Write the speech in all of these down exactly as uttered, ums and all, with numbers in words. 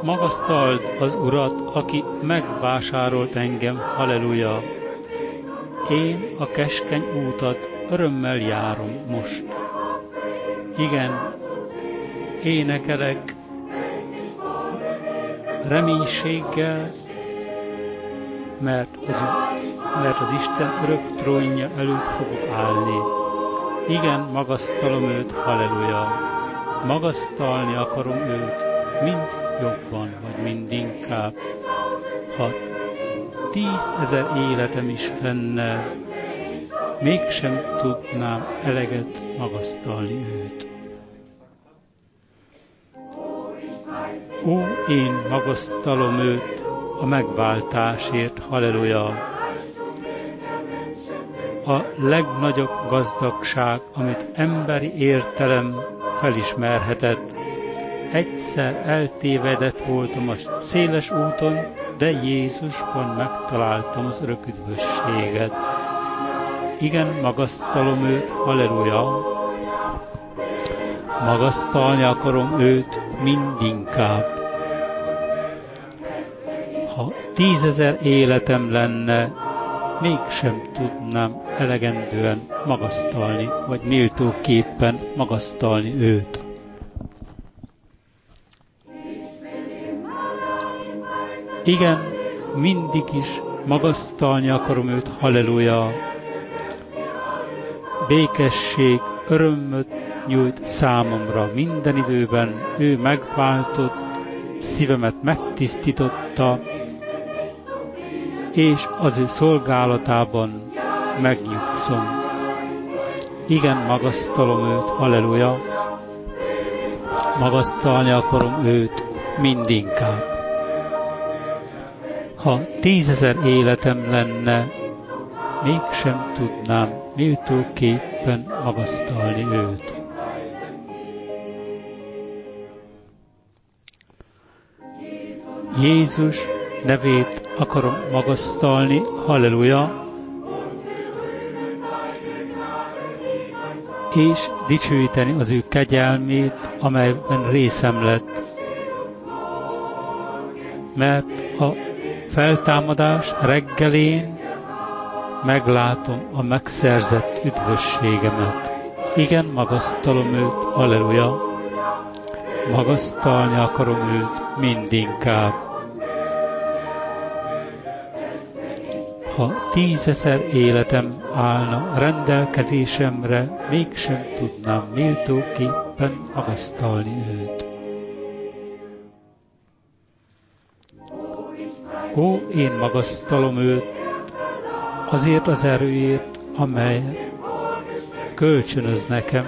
magasztald az Urat, aki megvásárolt engem, halleluja. Én a keskeny útat örömmel járom most. Igen, énekelek reménységgel, mert az, mert az Isten örök trónja előtt fogok állni. Igen, magasztalom őt, halleluja. Magasztalni akarom őt, mind jobban, vagy mind inkább. Ha tízezer életem is lenne, mégsem tudnám eleget magasztalni őt. Ó, én magasztalom őt a megváltásért, halleluja. A legnagyobb gazdagság, amit emberi értelem felismerhetett. Egyszer eltévedett voltam a széles úton, de Jézusban megtaláltam az örök üdvösséget. Igen, magasztalom őt, halleluja. Magasztalni akarom őt mindinkább. Ha tízezer életem lenne, mégsem tudnám elegendően magasztalni, vagy méltóképpen magasztalni őt. Igen, mindig is magasztalni akarom őt, halleluja. Békesség, örömöt nyújt számomra minden időben, ő megváltott, szívemet megtisztította, és az ő szolgálatában megnyugszom. Igen, magasztalom őt, halleluja. Magasztalni akarom őt mindinkább. Ha tízezer életem lenne, mégsem tudnám méltóképpen magasztalni őt. Jézus nevét akarom magasztalni, halleluja, és dicsőíteni az ő kegyelmét, amelyben részem lett. Mert a feltámadás reggelén meglátom a megszerzett üdvösségemet. Igen, magasztalom őt, halleluja. Magasztalni akarom őt mindinkább. Ha tízezer életem állna rendelkezésemre, mégsem tudnám méltóképpen magasztalni őt. Ó, én magasztalom őt azért az erőért, amely kölcsönöz nekem,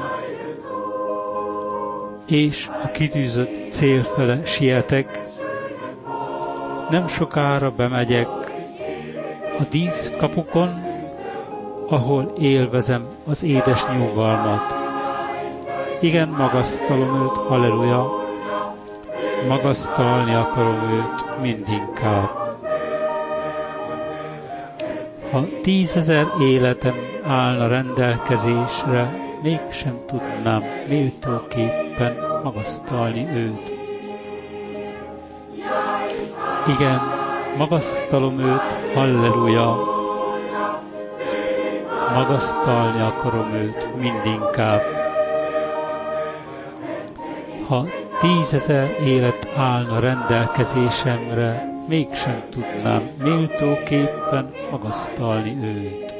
és a kitűzött cél fele sietek. Nem sokára bemegyek a díszkapukon, ahol élvezem az édes nyugalmat. Igen, magasztalom őt, halleluja. Magasztalni akarom őt mindinkább. Ha tízezer életem állna rendelkezésre, mégsem tudnám méltóképpen magasztalni őt. Igen, magasztalom őt, halleluja. Magasztalni akarom őt mindinkább. Ha tízezer élet állna rendelkezésemre, mégsem tudnám méltóképpen magasztalni őt.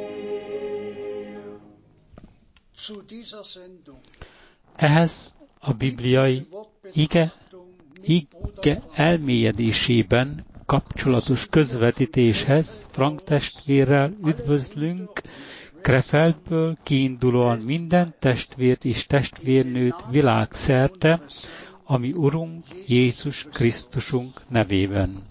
Ehhez a bibliai ige, ige elmélyedésében kapcsolatos közvetítéshez Frank testvérrel üdvözlünk Krefeldből kiindulóan minden testvért és testvérnőt világszerte, ami Urunk Jézus Krisztusunk nevében.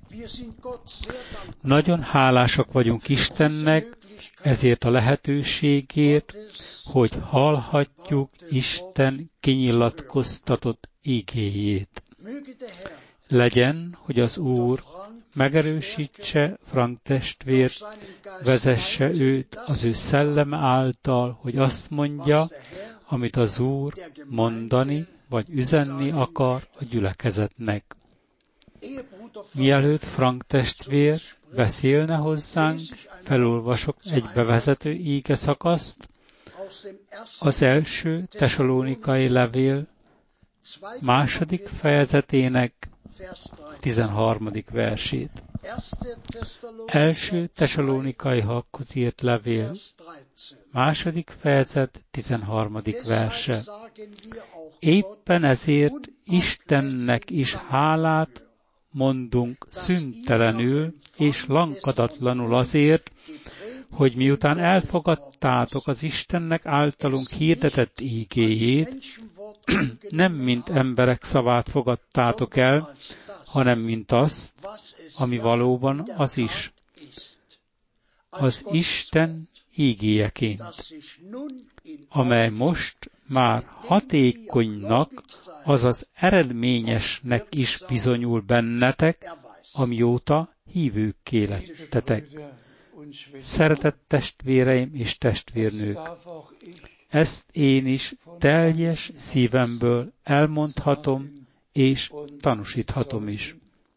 Nagyon hálásak vagyunk Istennek ezért a lehetőségért, hogy hallhatjuk Isten kinyilatkoztatott igéjét. Legyen, hogy az Úr megerősítse Frank testvért, vezesse őt az ő szelleme által, hogy azt mondja, amit az Úr mondani vagy üzenni akar a gyülekezetnek. Mielőtt Frank testvér beszélne hozzánk, felolvasok egy bevezető íge szakaszt, az első Tesalónikai levél második fejezetének tizenharmadik versét. Első Tesalónikaiakhoz írt levél második fejezet tizenharmadik verse. Éppen ezért Istennek is hálát mondunk szüntelenül és lankadatlanul azért, hogy miután elfogadtátok az Istennek általunk hirdetett ígéjét, nem mint emberek szavát fogadtátok el, hanem mint azt, ami valóban az is. Az Isten ígéjeként, amely most már hatékonynak, azaz eredményesnek is bizonyul bennetek, amióta hívőkké lettetek. Szeretett testvéreim és testvérnők, ezt én is teljes szívemből elmondhatom és tanúsíthatom is.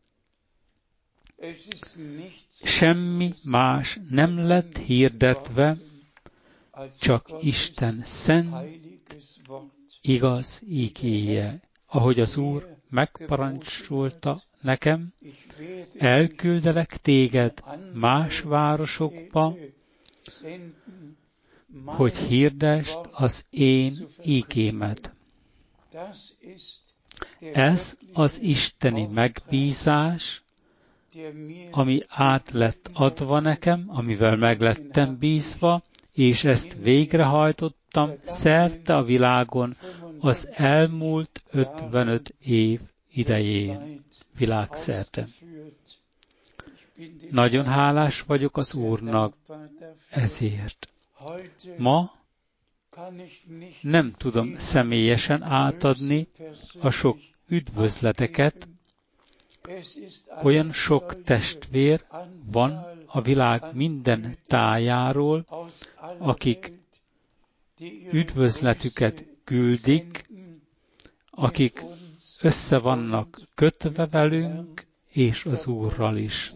Semmi más nem lett hirdetve, csak Isten szent, igaz ígéje, ahogy az Úr megparancsolta nekem, elküldelek téged más városokba, hogy hirdesd az én ígémet. Ez az isteni megbízás, ami át lett adva nekem, amivel meg lettem bízva, és ezt végrehajtottam szerte a világon az elmúlt ötvenöt év idején, világszerte. Nagyon hálás vagyok az Úrnak ezért. Ma nem tudom személyesen átadni a sok üdvözleteket, olyan sok testvér van a világ minden tájáról, akik üdvözletüket küldik, akik össze vannak kötve velünk és az Úrral is.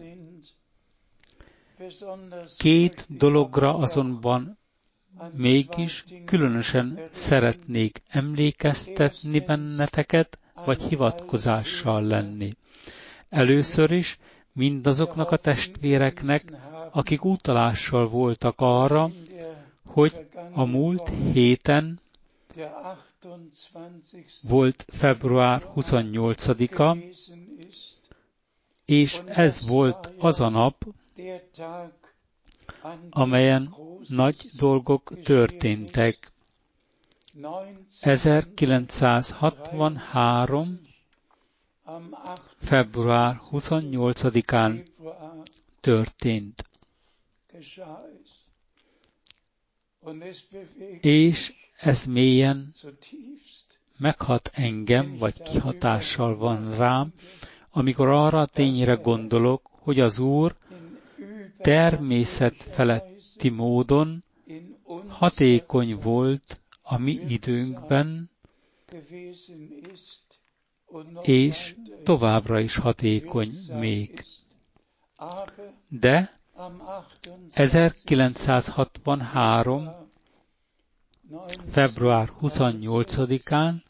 Két dologra azonban mégis különösen szeretnék emlékeztetni benneteket, vagy hivatkozással lenni. Először is mindazoknak a testvéreknek, akik utalással voltak arra, hogy a múlt héten volt február huszonnyolcadika, és ez volt az a nap, amelyen nagy dolgok történtek. ezerkilencszázhatvanhárom. február huszonnyolcadikán történt. És ez mélyen meghat engem, vagy kihatással van rám, amikor arra a tényre gondolok, hogy az Úr természetfeletti módon hatékony volt a mi időnkben, és továbbra is hatékony még. De ezerkilencszázhatvanhárom. február huszonnyolcadikán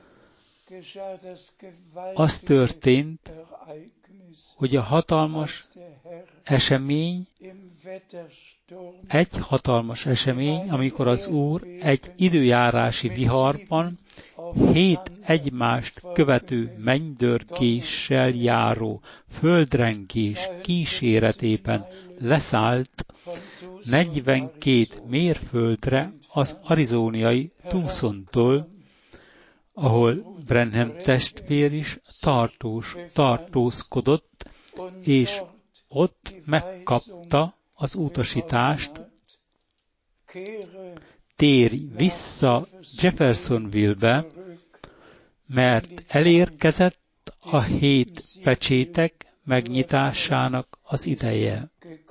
az történt, hogy a hatalmas esemény, egy hatalmas esemény, amikor az Úr egy időjárási viharban hét egymást követő mennydörgéssel járó földrengés kíséretében leszállt negyvenkét mérföldre az arizóniai Tucsontól, ahol Branham testvér is tartós, tartózkodott, és ott megkapta az utasítást, térj vissza Jeffersonville-be, mert elérkezett a hét pecsétek megnyitásának az ideje.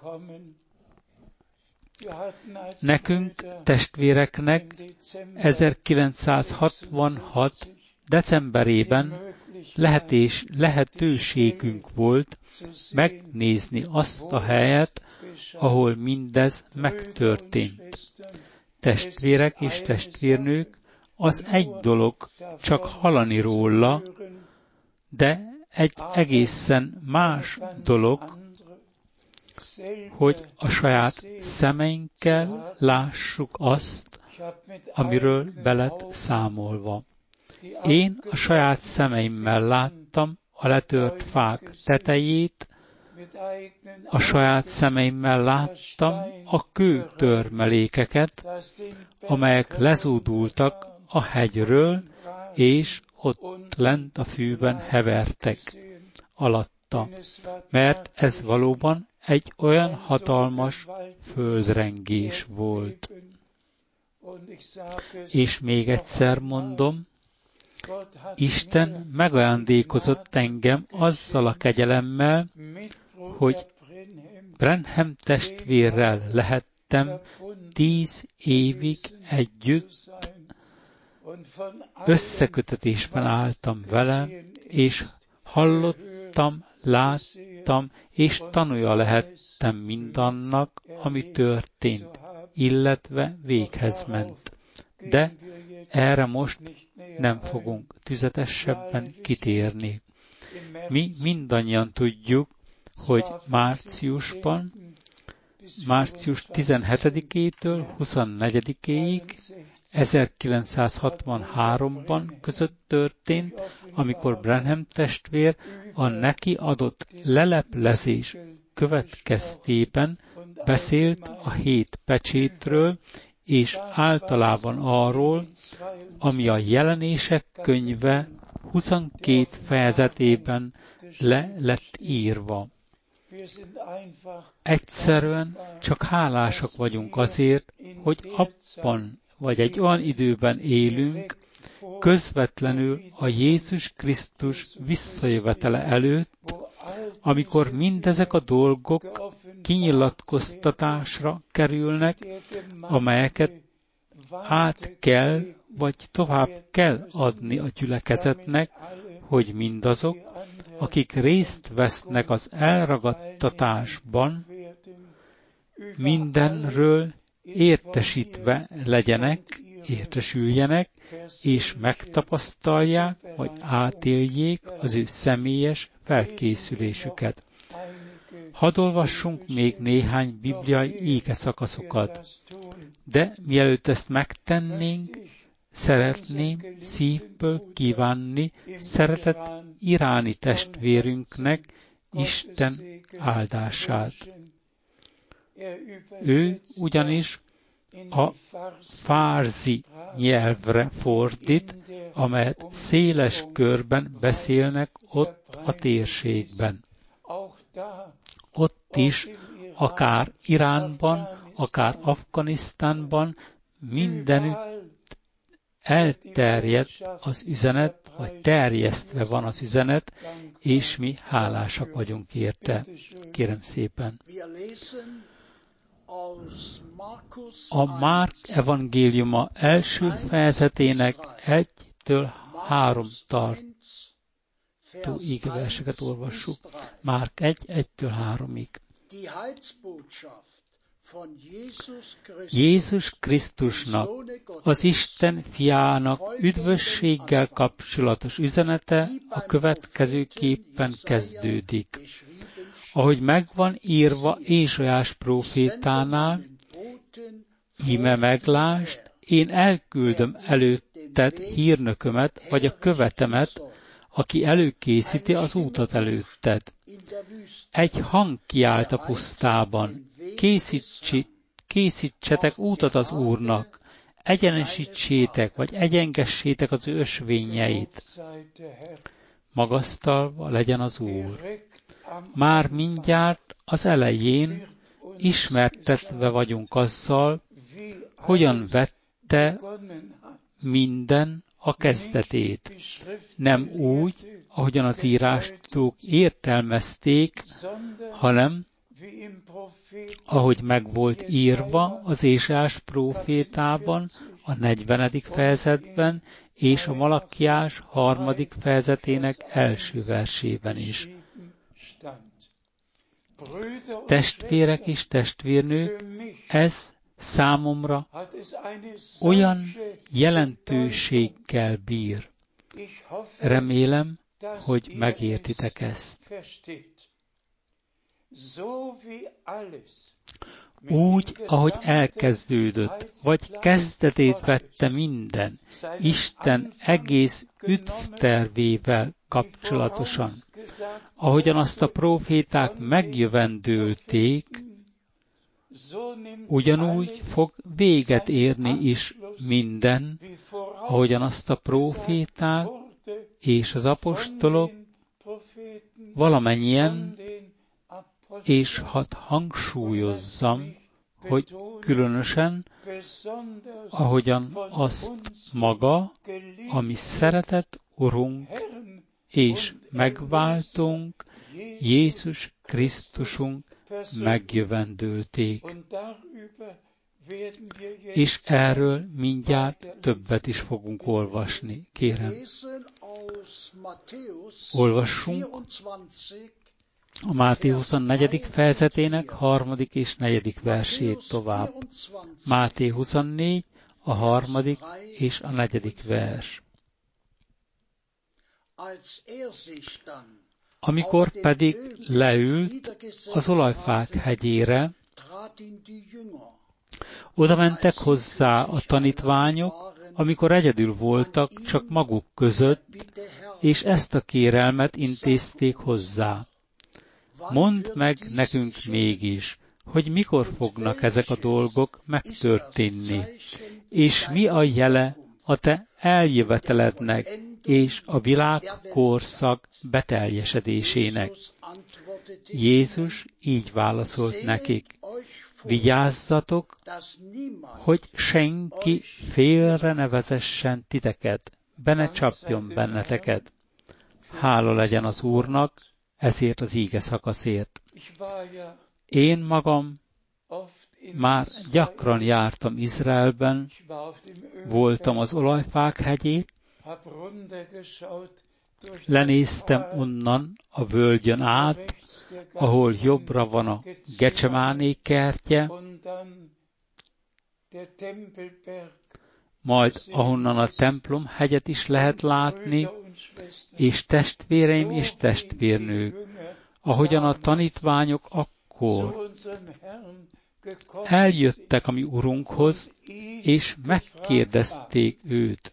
Nekünk, testvéreknek ezerkilencszázhatvanhat. decemberében lehetés, lehetőségünk volt megnézni azt a helyet, ahol mindez megtörtént. Testvérek és testvérnők, az egy dolog csak hallani róla, de egy egészen más dolog, hogy a saját szemeinkkel lássuk azt, amiről be lett számolva. Én a saját szemeimmel láttam a letört fák tetejét, a saját szemeimmel láttam a kőtörmelékeket, amelyek lezúdultak a hegyről, és ott lent a fűben hevertek alatta, mert ez valóban egy olyan hatalmas földrengés volt. És még egyszer mondom, Isten megajándékozott engem azzal a kegyelemmel, hogy Branham testvérrel lehettem tíz évig együtt, összekötetésben álltam vele, és hallottam, láttam, és tanulja lehettem mindannak, ami történt, illetve véghez ment. De erre most nem fogunk tüzetesebben kitérni. Mi mindannyian tudjuk, hogy márciusban, március tizenhetedikétől huszonnegyedikéig ezerkilencszázhatvanháromban között történt, amikor Branham testvér a neki adott leleplezés következtében beszélt a hét pecsétről, és általában arról, ami a Jelenések könyve huszonkét fejezetében le lett írva. Egyszerűen csak hálásak vagyunk azért, hogy abban vagy egy olyan időben élünk, közvetlenül a Jézus Krisztus visszajövetele előtt, amikor mindezek a dolgok kinyilatkoztatásra kerülnek, amelyeket át kell, vagy tovább kell adni a gyülekezetnek, hogy mindazok, akik részt vesznek az elragadtatásban, mindenről értesítve legyenek, értesüljenek, és megtapasztalják, vagy átéljék az ő személyes felkészülésüket. Hadd olvassunk még néhány bibliai égeszakaszokat, de mielőtt ezt megtennénk, szeretném szívből kívánni szeretett iráni testvérünknek Isten áldását. Ő ugyanis a fárzi nyelvre fordít, amelyet széles körben beszélnek ott a térségben. Ott is, akár Iránban, akár Afganisztánban, mindenütt elterjedt az üzenet, vagy terjesztve van az üzenet, és mi hálásak vagyunk érte. Kérem szépen. A Márk evangéliuma első fejezetének egytől három tartó ígeverseket olvassuk. Márk egy, egytől háromig. Jézus Krisztusnak, az Isten fiának üdvösséggel kapcsolatos üzenete a következőképpen kezdődik. Ahogy megvan írva Ézsaiás prófétánál, íme meglást, én elküldöm előtted hírnökömet, vagy a követemet, aki előkészíti az útat előtted. Egy hang kiált a pusztában, Készítsi, készítsetek útat az Úrnak, egyenesítsétek, vagy egyengessétek az ő ösvényeit. Magasztalva legyen az Úr. Már mindjárt az elején ismertetve vagyunk azzal, hogyan vette minden a kezdetét. Nem úgy, ahogyan az írástudók értelmezték, hanem ahogy meg volt írva az Ézsaiás prófétában, a negyvenedik fejezetben, és a Malakiás harmadik fejezetének első versében is. Testvérek és testvérnők, ez számomra olyan jelentőséggel bír. Remélem, hogy megértitek ezt. Úgy, ahogy elkezdődött, vagy kezdetét vette minden, Isten egész üdvtervével kapcsolatosan, ahogyan azt a próféták megjövendőlték, ugyanúgy fog véget érni is minden, ahogyan azt a próféták és az apostolok valamennyien, és hadd hangsúlyozzam, hogy különösen, ahogyan azt maga, ami szeretett Urunk és megváltunk, Jézus Krisztusunk megjövendőlték. És erről mindjárt többet is fogunk olvasni, kérem. Olvassunk a Máté huszonnegyedik fejezetének harmadik és negyedik versét tovább. Máté huszonnégy, a harmadik és a negyedik vers. Amikor pedig leült az olajfák hegyére, oda mentek hozzá a tanítványok, amikor egyedül voltak, csak maguk között, és ezt a kérelmet intézték hozzá. Mondd meg nekünk mégis, hogy mikor fognak ezek a dolgok megtörténni, és mi a jele a te eljövetelednek, és a világkorszak beteljesedésének. Jézus így válaszolt nekik, vigyázzatok, hogy senki félre ne vezessen titeket, be ne csapjon benneteket. Hála legyen az Úrnak, ezért az íge szakaszért. Én magam már gyakran jártam Izraelben, voltam az olajfák hegyén, lenéztem onnan a völgyön át, ahol jobbra van a Gecsemáné kertje, majd ahonnan a templom hegyet is lehet látni, és testvéreim és testvérnők, ahogyan a tanítványok akkor eljöttek a mi Urunkhoz, és megkérdezték őt,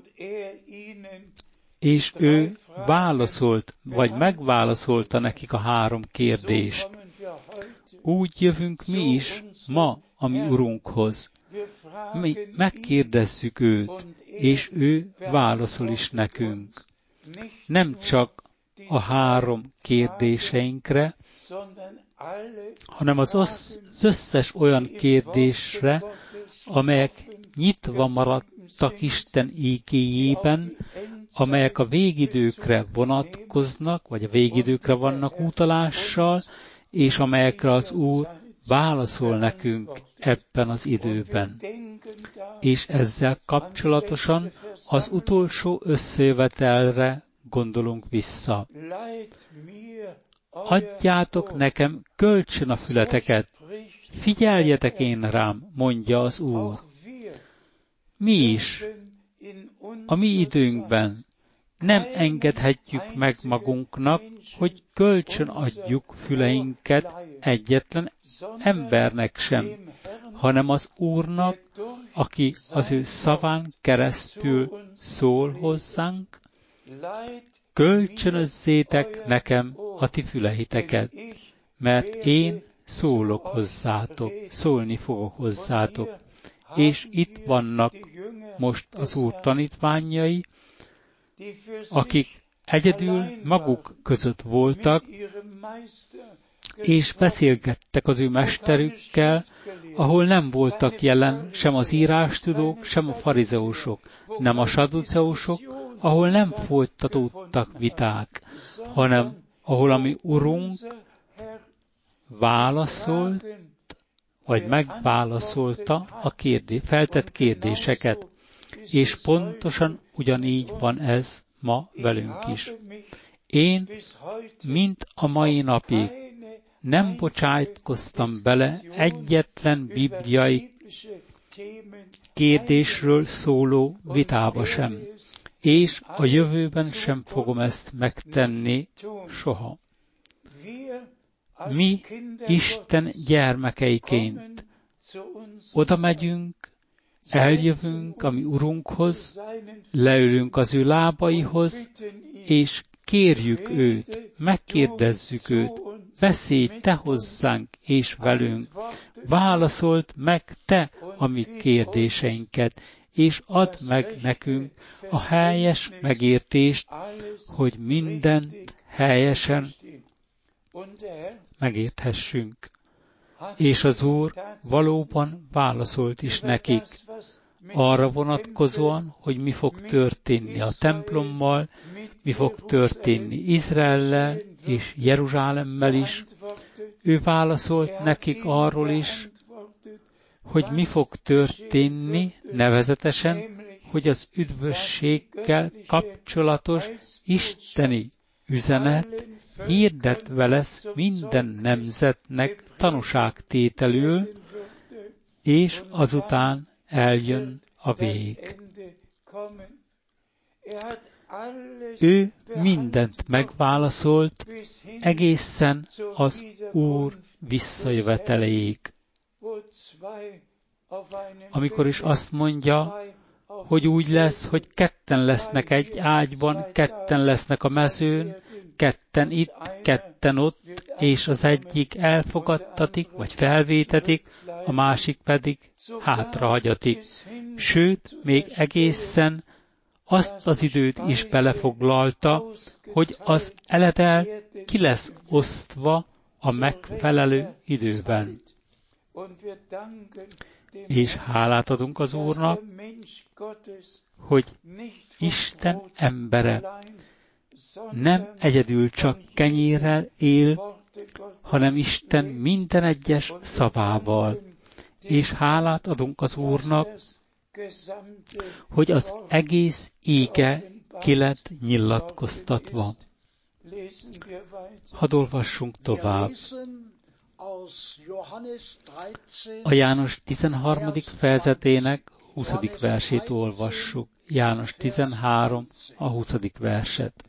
és ő válaszolt, vagy megválaszolta nekik a három kérdést. Úgy jövünk mi is ma a mi Urunkhoz. Mi megkérdezzük őt, és ő válaszol is nekünk. Nem csak a három kérdéseinkre, hanem az, az összes olyan kérdésre, amelyek nyitva maradtak Isten ígéjében, amelyek a végidőkre vonatkoznak, vagy a végidőkre vannak utalással, és amelyekre az Úr válaszol nekünk ebben az időben. És ezzel kapcsolatosan az utolsó összejövetelre gondolunk vissza. Adjátok nekem kölcsön a fületeket, figyeljetek én rám, mondja az Úr. Mi is a mi időnkben nem engedhetjük meg magunknak, hogy kölcsön adjuk füleinket egyetlen embernek sem, hanem az Úrnak, aki az ő szaván keresztül szól hozzánk, kölcsönözzétek nekem a ti füleiteket, mert én szólok hozzátok, szólni fogok hozzátok. És itt vannak most az Úr tanítványai, akik egyedül maguk között voltak, és beszélgettek az ő mesterükkel, ahol nem voltak jelen sem az írástudók, sem a farizeusok, nem a saduceusok, ahol nem folytatódtak viták, hanem ahol a mi Urunk válaszolt, vagy megválaszolta a kérdé, feltett kérdéseket, és pontosan ugyanígy van ez ma velünk is. Én, mint a mai napig, nem bocsájtkoztam bele egyetlen bibliai kérdésről szóló vitába sem, és a jövőben sem fogom ezt megtenni soha. Mi Isten gyermekeiként oda megyünk, eljövünk a mi Urunkhoz, leülünk az ő lábaihoz, és kérjük őt, megkérdezzük őt, beszélj te hozzánk és velünk, válaszold meg te a mi kérdéseinket, és add meg nekünk a helyes megértést, hogy mindent helyesen megérthessünk. És az Úr valóban válaszolt is nekik, arra vonatkozóan, hogy mi fog történni a templommal, mi fog történni Izraellel és Jeruzsálemmel is. Ő válaszolt nekik arról is, hogy mi fog történni nevezetesen, hogy az üdvösséggel kapcsolatos isteni üzenet hirdetve lesz minden nemzetnek tanúságtételül, és azután eljön a vég. Ő mindent megválaszolt egészen az Úr visszajöveteleig. Amikor is azt mondja, hogy úgy lesz, hogy ketten lesznek egy ágyban, ketten lesznek a mezőn, ketten itt, ketten ott, és az egyik elfogadtatik, vagy felvétetik, a másik pedig hátrahagyatik. Sőt, még egészen azt az időt is belefoglalta, hogy az eledel ki lesz osztva a megfelelő időben. És hálát adunk az Úrnak, hogy Isten embere nem egyedül csak kenyérrel él, hanem Isten minden egyes szavával. És hálát adunk az Úrnak, hogy az egész íge ki lett nyilatkoztatva. Hadd olvassunk tovább. A János tizenharmadik fejezetének huszadik versét olvassuk. János tizenhárom, a huszadik verset.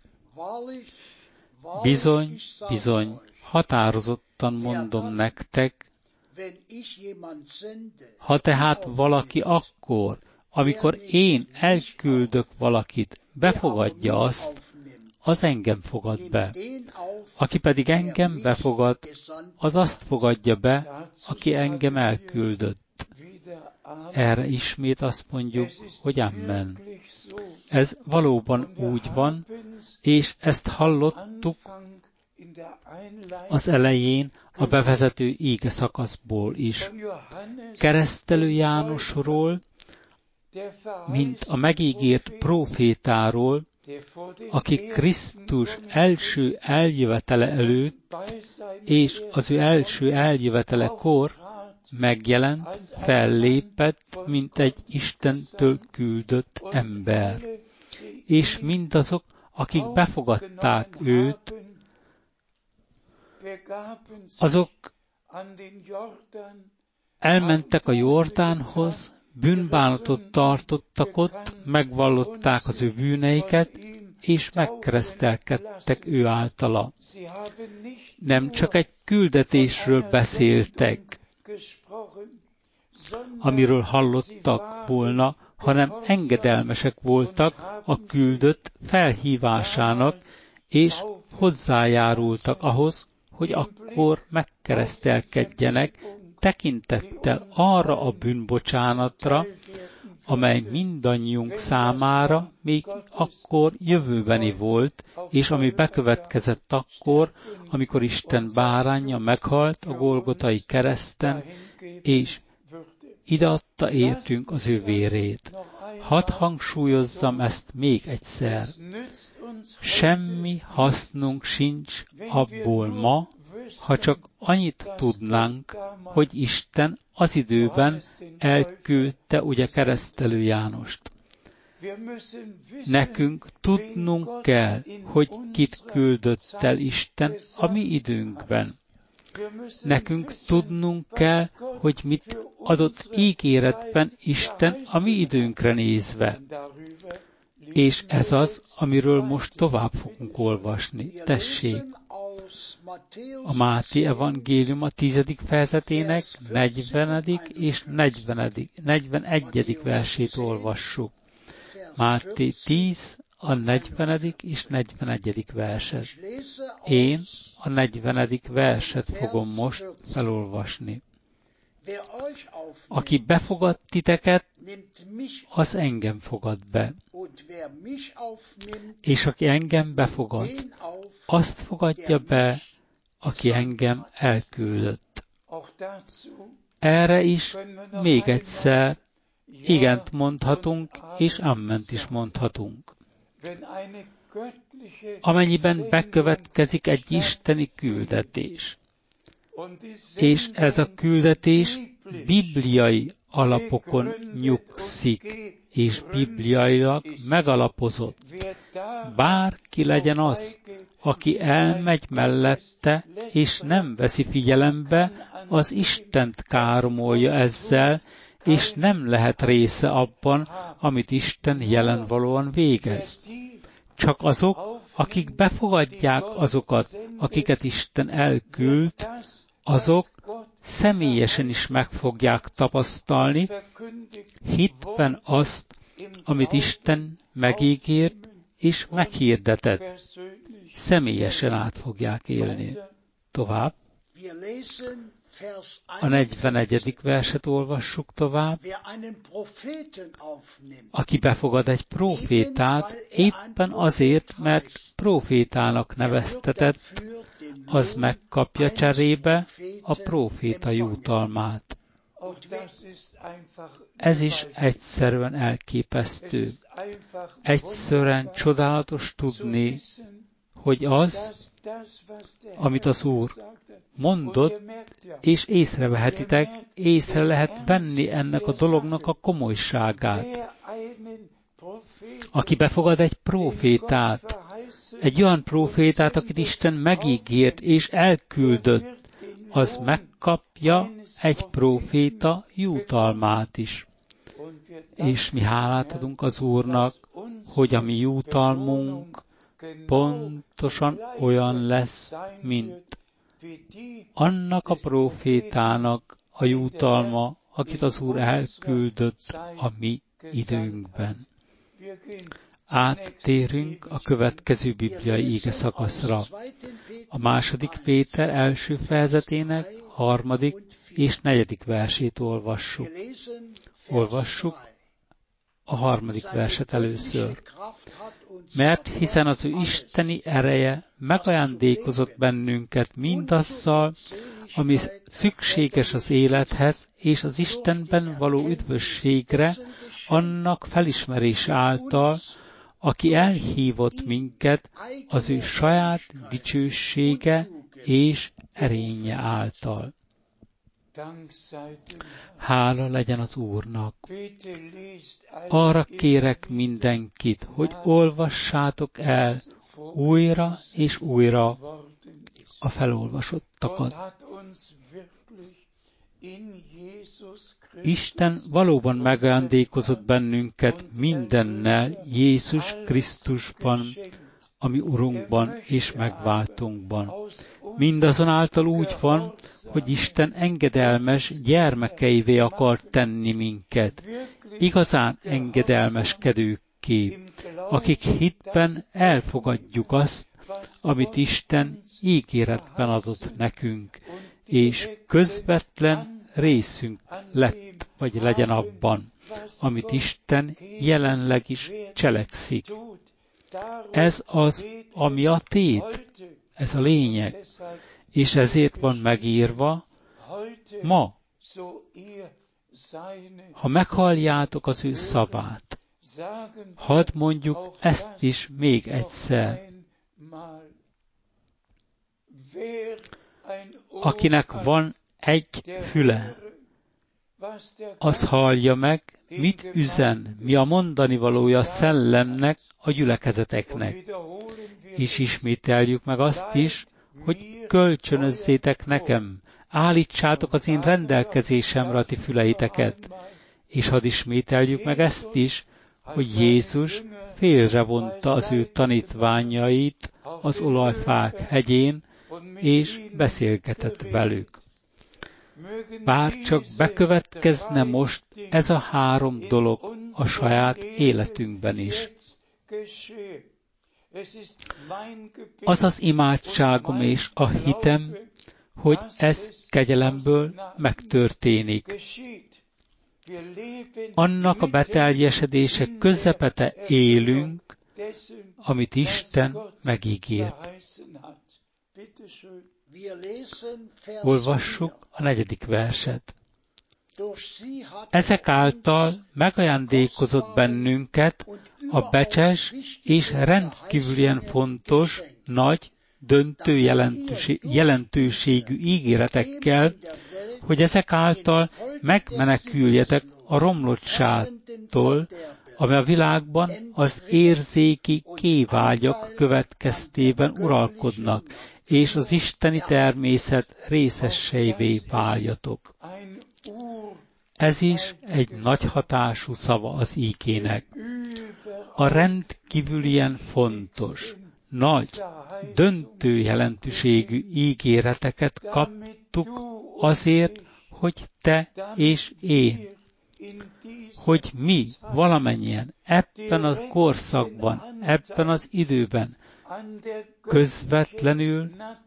Bizony, bizony, határozottan mondom nektek, ha tehát valaki akkor, amikor én elküldök valakit, befogadja azt, az engem fogad be. Aki pedig engem befogad, az azt fogadja be, aki engem elküldött. Erre ismét azt mondjuk, hogy amen. Ez valóban úgy van, és ezt hallottuk az elején a bevezető íge szakaszból is. Keresztelő Jánosról, mint a megígért prófétáról, aki Krisztus első eljövetele előtt és az ő első eljövetelekor megjelent, fellépett, mint egy Istentől küldött ember. És mindazok, akik befogadták őt, azok elmentek a Jordánhoz, bűnbánatot tartottak ott, megvallották az ő bűneiket, és megkeresztelkedtek ő általa. Nem csak egy küldetésről beszéltek, amiről hallottak volna, hanem engedelmesek voltak a küldött felhívásának, és hozzájárultak ahhoz, hogy akkor megkeresztelkedjenek, tekintettel arra a bűnbocsánatra, amely mindannyiunk számára még akkor jövőbeni volt, és ami bekövetkezett akkor, amikor Isten báránja meghalt a Golgotai kereszten, és ideadta értünk az ő vérét. Hadd hangsúlyozzam ezt még egyszer. Semmi hasznunk sincs abból ma, ha csak annyit tudnánk, hogy Isten az időben elküldte ugye Keresztelő Jánost. Nekünk tudnunk kell, hogy kit küldött el Isten a mi időnkben. Nekünk tudnunk kell, hogy mit adott ígéretben Isten a mi időnkre nézve. És ez az, amiről most tovább fogunk olvasni. Tessék! A Máté evangélium a tizedik fejezetének negyvenedik és negyvenegyedik versét olvassuk. Máté tíz, a negyvenedik és negyvenegyedik verset. Én a negyvenedik verset fogom most felolvasni. Aki befogad titeket, az engem fogad be. És aki engem befogad, azt fogadja be, aki engem elküldött. Erre is még egyszer igent mondhatunk, és amment is mondhatunk. Amennyiben bekövetkezik egy isteni küldetés, és ez a küldetés bibliai alapokon nyugszik, és bibliailag megalapozott. Bárki legyen az, aki elmegy mellette, és nem veszi figyelembe, az Istent káromolja ezzel, és nem lehet része abban, amit Isten jelenvalóan végez. Csak azok, akik befogadják azokat, akiket Isten elküld, azok személyesen is meg fogják tapasztalni, hitben azt, amit Isten megígért és meghirdetett. Személyesen át fogják élni. Tovább. A negyvenegyedik verset olvassuk tovább. Aki befogad egy prófétát, éppen azért, mert prófétának neveztetett, az megkapja cserébe a próféta jutalmát. Ez is egyszerűen elképesztő. Egyszerűen csodálatos tudni, hogy az, amit az Úr mondott, és észrevehetitek, észre lehet venni ennek a dolognak a komolyságát. Aki befogad egy prófétát, egy olyan prófétát, akit Isten megígért és elküldött, az megkapja egy próféta jutalmát is. És mi hálát adunk az Úrnak, hogy a mi jutalmunk pontosan olyan lesz, mint annak a prófétának a jutalma, akit az Úr elküldött a mi időnkben. Áttérünk a következő bibliai íge szakaszra. A második Péter első fejezetének harmadik és negyedik versét olvassuk. Olvassuk a harmadik verset először. Mert hiszen az ő isteni ereje megajándékozott bennünket mindazzal, ami szükséges az élethez és az Istenben való üdvösségre, annak felismerése által, aki elhívott minket az ő saját dicsősége és erénye által. Hála legyen az Úrnak! Arra kérek mindenkit, hogy olvassátok el újra és újra a felolvasottakat. Isten valóban megajándékozott bennünket mindennel Jézus Krisztusban, a mi Urunkban és megváltunkban. Mindazonáltal úgy van, hogy Isten engedelmes gyermekeivé akar tenni minket, igazán engedelmeskedőkké, akik hitben elfogadjuk azt, amit Isten ígéretben adott nekünk, és közvetlen részünk lett, vagy legyen abban, amit Isten jelenleg is cselekszik. Ez az, ami a tét, ez a lényeg, és ezért van megírva, ma, ha meghalljátok az ő szavát, hadd mondjuk ezt is még egyszer. akinek van egy füle, az hallja meg, mit üzen, mi a mondani valója a szellemnek, a gyülekezeteknek. És ismételjük meg azt is, hogy kölcsönözzétek nekem, állítsátok az én rendelkezésemre a ti füleiteket. És hadd ismételjük meg ezt is, hogy Jézus félrevonta az ő tanítványait az olajfák hegyén, és beszélgetett velük. Bár csak bekövetkezne most ez a három dolog a saját életünkben is. Az az imádságom és a hitem, hogy ez kegyelemből megtörténik. Annak a beteljesedése közepete élünk, amit Isten megígért. Olvassuk a negyedik verset. Ezek által megajándékozott bennünket a becses és rendkívülien fontos, nagy, döntő jelentőségű ígéretekkel, hogy ezek által megmeneküljetek a romlottságtól, ami a világban az érzéki kévágyak következtében uralkodnak, és az isteni természet részeseivé váljatok. Ez is egy nagy hatású szava az ígének. A rendkívülien fontos, nagy, döntő jelentőségű ígéreteket kaptuk azért, hogy te és én, hogy mi valamennyien ebben a korszakban, ebben az időben közvetlenül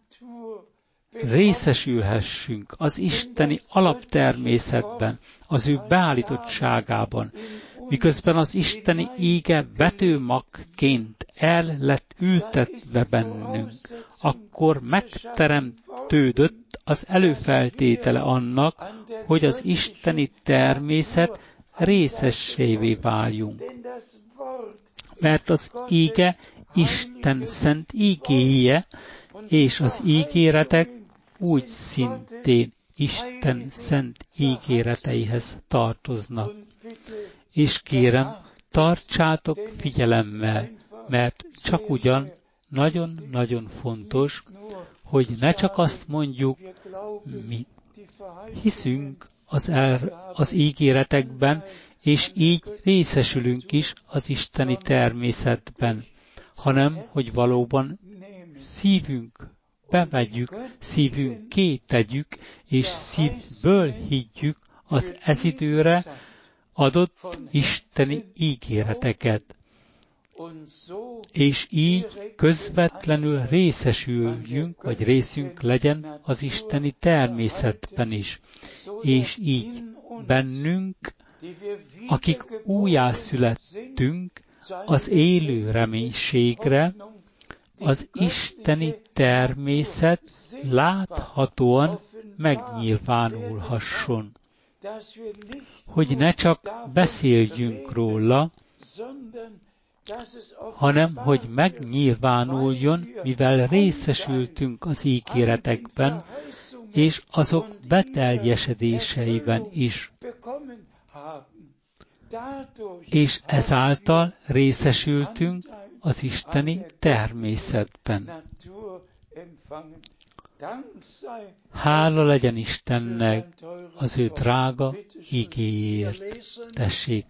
részesülhessünk az isteni alaptermészetben, az ő beállítottságában, miközben az isteni íge vetőmagként el lett ültetve bennünk, akkor megteremtődött az előfeltétele annak, hogy az isteni természet részessévé váljunk. Mert az íge Isten szent ígéje, és az ígéretek úgy szintén Isten szent ígéreteihez tartoznak. És kérem, tartsátok figyelemmel, mert csak ugyan nagyon-nagyon fontos, hogy ne csak azt mondjuk, mi hiszünk az, el, az ígéretekben, és így részesülünk is az isteni természetben, hanem hogy valóban szívünk bevegyük, szívünk tegyük, és szívből higgyük az ez időre adott isteni ígéreteket. És így közvetlenül részesüljünk, vagy részünk legyen az isteni természetben is. És így bennünk, akik újjászülettünk az élő reménységre, az isteni természet láthatóan megnyilvánulhasson. Hogy ne csak beszéljünk róla, hanem hogy megnyilvánuljon, mivel részesültünk az ígéretekben, és azok beteljesedéseiben is. És ezáltal részesültünk az isteni természetben. Hála legyen Istennek az ő drága igéért. Tessék!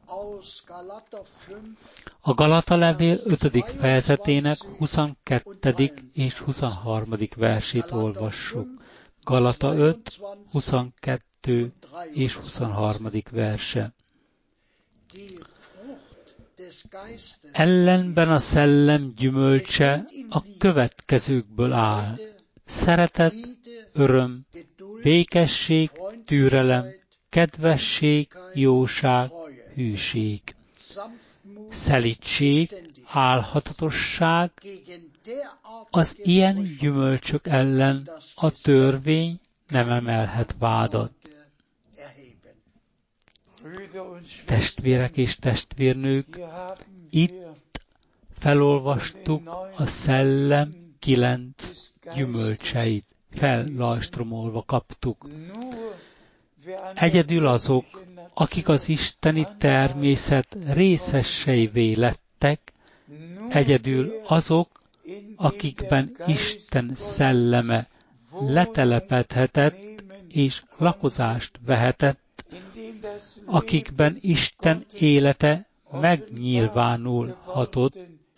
A Galata levél ötödik fejezetének huszonkettedik és huszonharmadik versét olvassuk. Galata öt, huszonkettő és huszonharmadik verse. Ellenben a szellem gyümölcse a következőkből áll. Szeretet, öröm, békesség, türelem, kedvesség, jóság, hűség, szelídség, álhatatosság. Az ilyen gyümölcsök ellen a törvény nem emelhet vádat. Testvérek és testvérnők, itt felolvastuk a szellem kilenc gyümölcseit. fellajstromolva kaptuk. Egyedül azok, akik az isteni természet részeseivé lettek, egyedül azok, akikben Isten szelleme letelepedhetett és lakozást vehetett, akikben Isten élete megnyilvánulhatott,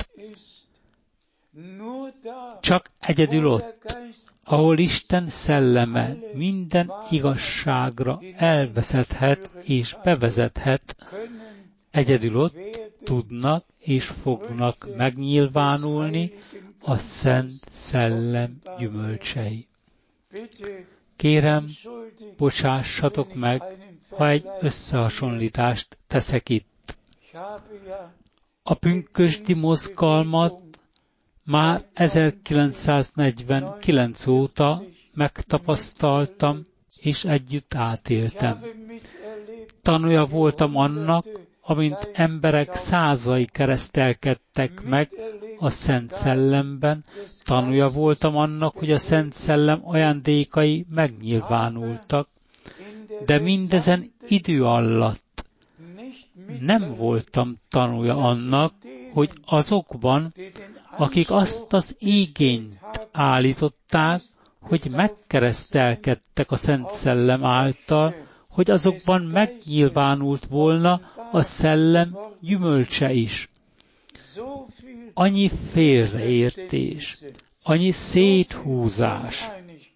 csak egyedül ott, ahol Isten szelleme minden igazságra elvezethet és bevezethet, egyedül ott tudnak és fognak megnyilvánulni a Szent Szellem gyümölcsei. Kérem, bocsássatok meg, ha egy összehasonlítást teszek itt. A pünkösdi mozgalmat már ezerkilencszáznegyvenkilenc óta megtapasztaltam és együtt átéltem. Tanúja voltam annak, amint emberek százai keresztelkedtek meg a Szent Szellemben, tanúja voltam annak, hogy a Szent Szellem ajándékai megnyilvánultak, de mindezen idő alatt nem voltam tanúja annak, hogy azokban, akik azt az igényt állították, hogy megkeresztelkedtek a Szent Szellem által, hogy azokban megnyilvánult volna a szellem gyümölcse is. Annyi félreértés, annyi széthúzás.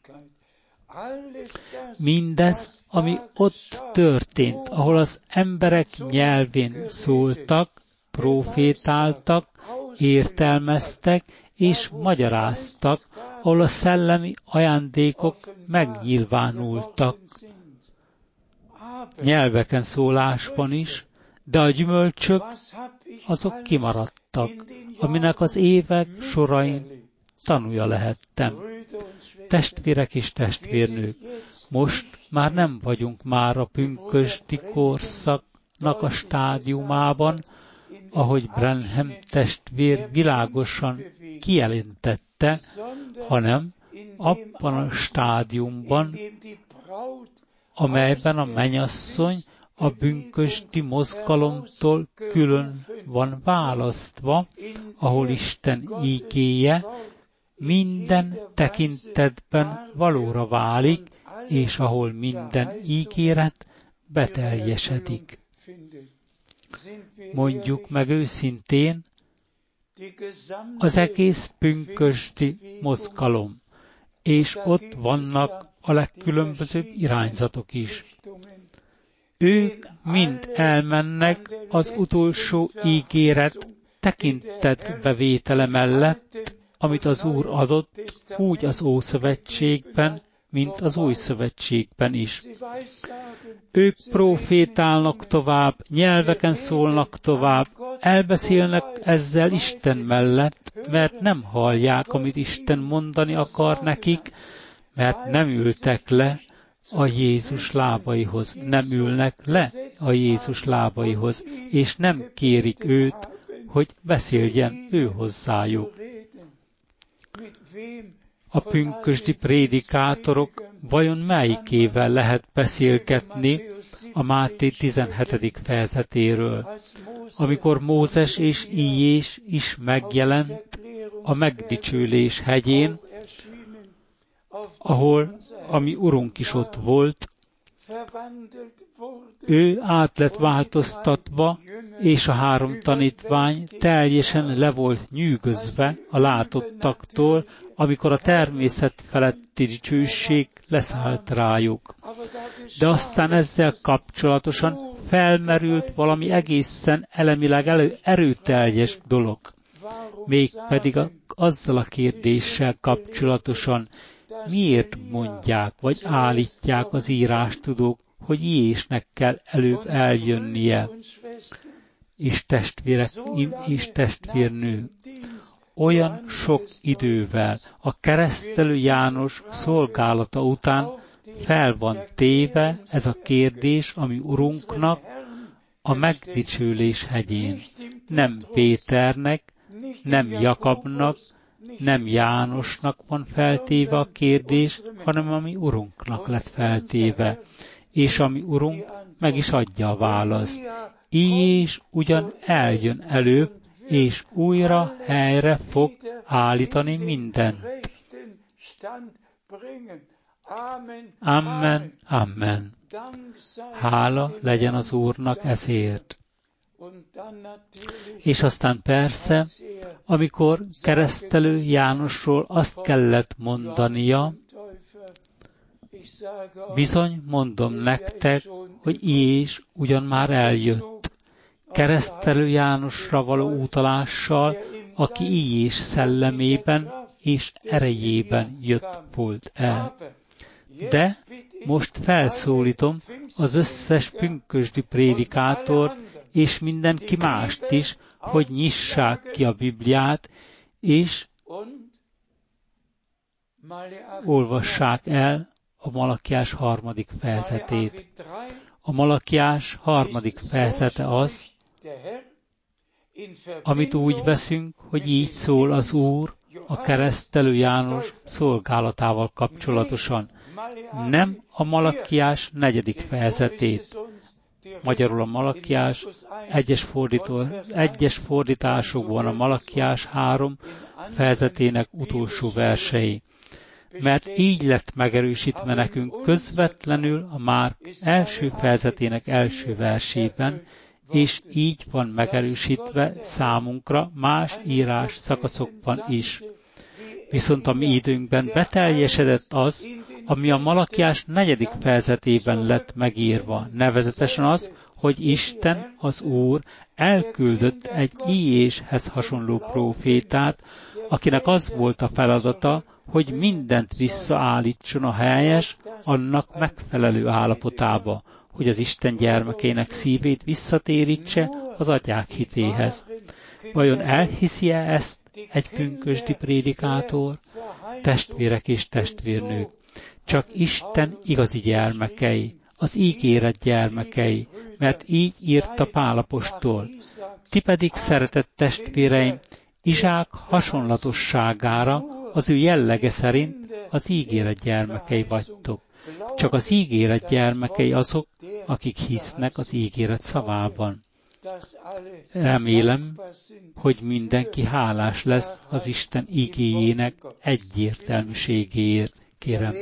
Mindez, ami ott történt, ahol az emberek nyelvén szóltak, profétáltak, értelmeztek és magyaráztak, ahol a szellemi ajándékok megnyilvánultak. Nyelveken szólásban is, de a gyümölcsök azok kimaradtak, aminek az évek sorain tanúja lehettem. Testvérek és testvérnők, most már nem vagyunk már a pünkösdi korszaknak a stádiumában, ahogy Branham testvér világosan kijelentette, hanem abban a stádiumban, amelyben a mennyasszony a pünkösdi mozgalomtól külön van választva, ahol Isten ígéje minden tekintetben valóra válik, és ahol minden ígéret beteljesedik. Mondjuk meg őszintén, az egész pünkösdi mozgalom, és ott vannak a legkülönbözőbb irányzatok is. Ők mind elmennek az utolsó ígéret tekintetbevétele mellett, amit az Úr adott, úgy az Ószövetségben, mint az Új Szövetségben is. Ők profétálnak tovább, nyelveken szólnak tovább, elbeszélnek ezzel Isten mellett, mert nem hallják, amit Isten mondani akar nekik, mert nem ültek le a Jézus lábaihoz, nem ülnek le a Jézus lábaihoz, és nem kérik őt, hogy beszéljen ő hozzájuk. A pünkösdi prédikátorok vajon melyikével lehet beszélgetni a Máté tizenhetedik fejezetéről, amikor Mózes és Íjés is megjelent a megdicsőlés hegyén, ahol a mi Urunk is ott volt, ő át lett változtatva, és a három tanítvány teljesen le volt nyűgözve a látottaktól, amikor a természet feletti dicsőség leszállt rájuk. De aztán ezzel kapcsolatosan felmerült valami egészen elemileg elő, erőteljes dolog. Mégpedig a, azzal a kérdéssel kapcsolatosan, miért mondják, vagy állítják az írástudók, hogy Jézusnek kell előbb eljönnie, és testvérek, és testvérnő. Olyan sok idővel a keresztelő János szolgálata után fel van téve ez a kérdés a mi Urunknak a megdicsőlés hegyén. Nem Péternek, nem Jakabnak, nem Jánosnak van feltéve a kérdés, hanem a mi Urunknak lett feltéve, és a mi Urunk meg is adja a választ. Így is ugyan eljön előbb, és újra helyre fog állítani mindent. Amen, amen. Hála legyen az Úrnak ezért. És aztán persze, amikor keresztelő Jánosról azt kellett mondania, bizony mondom nektek, hogy és ugyan már eljött. Keresztelő Jánosra való utalással, aki így és szellemében és erejében jött volt el. De most felszólítom az összes pünkösdi prédikátort, és mindenki mást is, hogy nyissák ki a Bibliát, és olvassák el a Malakiás harmadik fejezetét. A Malakiás harmadik fejezete az, amit úgy veszünk, hogy így szól az Úr a keresztelő János szolgálatával kapcsolatosan. Nem a Malakiás negyedik fejezetét. Magyarul a Malakiás egyes, fordító, egyes fordításokban a Malakiás három fejezetének utolsó versei. Mert így lett megerősítve nekünk közvetlenül a Márk első fejezetének első versében, és így van megerősítve számunkra más írás szakaszokban is. Viszont a mi időnkben beteljesedett az, ami a Malakiás negyedik fejezetében lett megírva, nevezetesen az, hogy Isten, az Úr elküldött egy Íjéshez hasonló prófétát, akinek az volt a feladata, hogy mindent visszaállítson a helyes, annak megfelelő állapotába, hogy az Isten gyermekének szívét visszatérítse az atyák hitéhez. Vajon elhiszi-e ezt egy pünkösdi prédikátor? Testvérek és testvérnők, csak Isten igazi gyermekei, az ígéret gyermekei, mert így írta Pál apostol. Ti pedig, szeretett testvéreim, Izsák hasonlatosságára, az ő jellege szerint az ígéret gyermekei vagytok. Csak az ígéret gyermekei azok, akik hisznek az ígéret szavában. Remélem, hogy mindenki hálás lesz az Isten igéjének egyértelműségéért, kérem.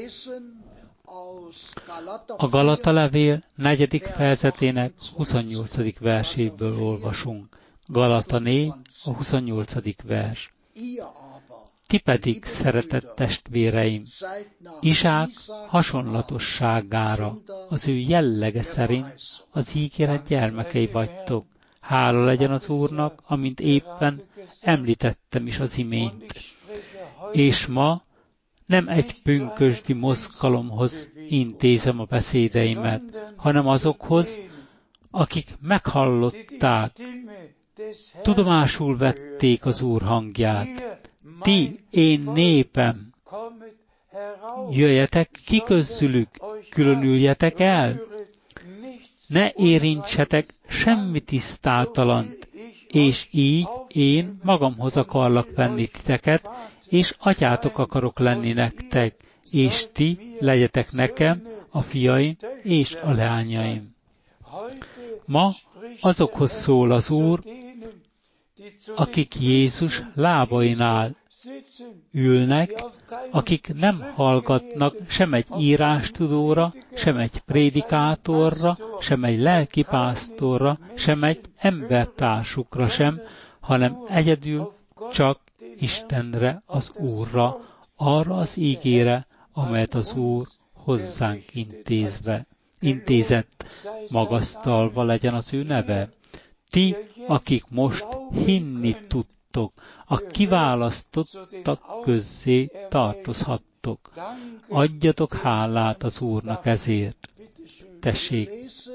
A Galata levél negyedik fejezetének huszonnyolcadik verséből olvasunk. Galata négy, a huszonnyolcadik vers. Ti pedig, szeretett testvéreim, Izsák hasonlatosságára, az ő jellege szerint az ígéret gyermekei vagytok. Hála legyen az Úrnak, amint éppen említettem is az imént. És ma nem egy pünkösdi mozgalomhoz intézem a beszédeimet, hanem azokhoz, akik meghallották, tudomásul vették az Úr hangját. Ti, én népem, jöjjetek ki közülük, különüljetek el, ne érintsetek semmi tisztátalant, és így én magamhoz akarlak venni titeket, és atyátok akarok lenni nektek, és ti legyetek nekem a fiaim és a leányaim. Ma azokhoz szól az Úr, akik Jézus lábainál ülnek, akik nem hallgatnak sem egy írástudóra, sem egy prédikátorra, sem egy lelkipásztorra, sem egy embertársukra sem, hanem egyedül csak Istenre, az Úrra, arra az ígére, amelyet az Úr hozzánk intézve, intézett, magasztalva legyen az ő neve. Ti, akik most hinni tudtok, a kiválasztottak közzé tartozhattok. Adjatok hálát az Úrnak ezért. Tessék,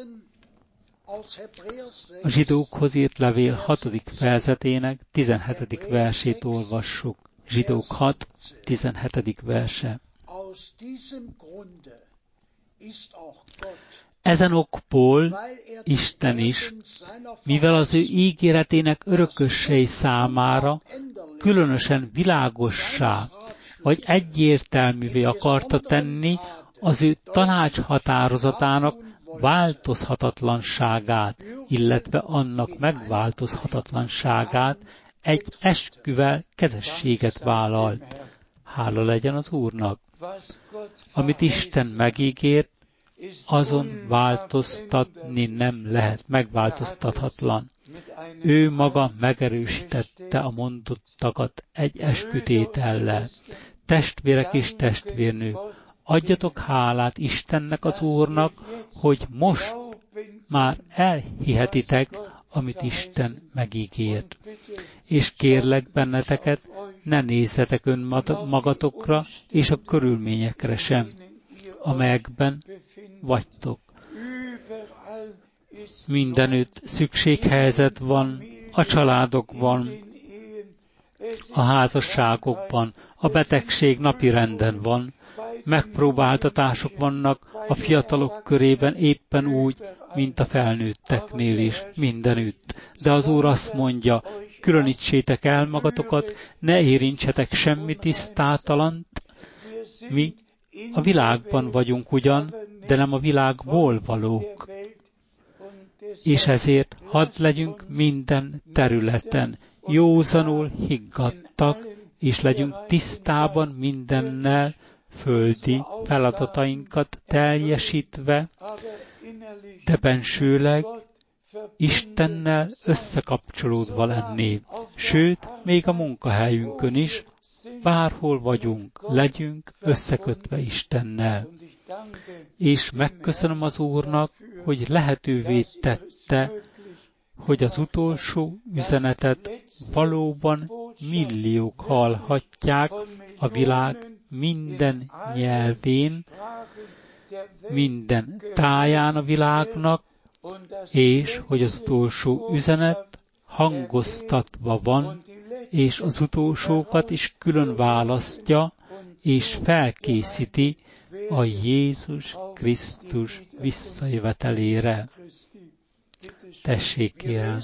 a zsidókhoz írt levél hatodik fejezetének tizenhetedik versét olvassuk. Zsidók hat, tizenhetedik verse. Ezen okból Isten is, mivel az ő ígéretének örökösei számára különösen világossá vagy egyértelművé akarta tenni az ő tanácshatározatának változhatatlanságát, illetve annak megváltozhatatlanságát, egy esküvel kezességet vállalt. Hála legyen az Úrnak! Amit Isten megígért, azon változtatni nem lehet, megváltoztathatlan. Ő maga megerősítette a mondottakat egy eskütétellel. Testvérek és testvérnők, adjatok hálát Istennek az Úrnak, hogy most már elhihetitek, amit Isten megígért. És kérlek benneteket, ne nézzetek önmagatokra és a körülményekre sem, amelyekben vagytok. Mindenütt szükséghelyzet van, a családokban, a házasságokban, a betegség napirenden van, megpróbáltatások vannak a fiatalok körében éppen úgy, mint a felnőtteknél is, mindenütt. De az Úr azt mondja, különítsétek el magatokat, ne érintsetek semmi tisztátalant. Mi a világban vagyunk ugyan, de nem a világból valók. És ezért hadd legyünk minden területen józanul higgadtak, és legyünk tisztában mindennel, földi feladatainkat teljesítve, de bensőleg Istennel összekapcsolódva lenni. Sőt, még a munkahelyünkön is, bárhol vagyunk, legyünk összekötve Istennel. És megköszönöm az Úrnak, hogy lehetővé tette, hogy az utolsó üzenetet valóban milliók hallhatják a világ minden nyelvén, minden táján a világnak, és hogy az utolsó üzenet hangoztatva van, és az utolsókat is külön választja, és felkészíti a Jézus Krisztus visszajövetelére. Tessék, kérem!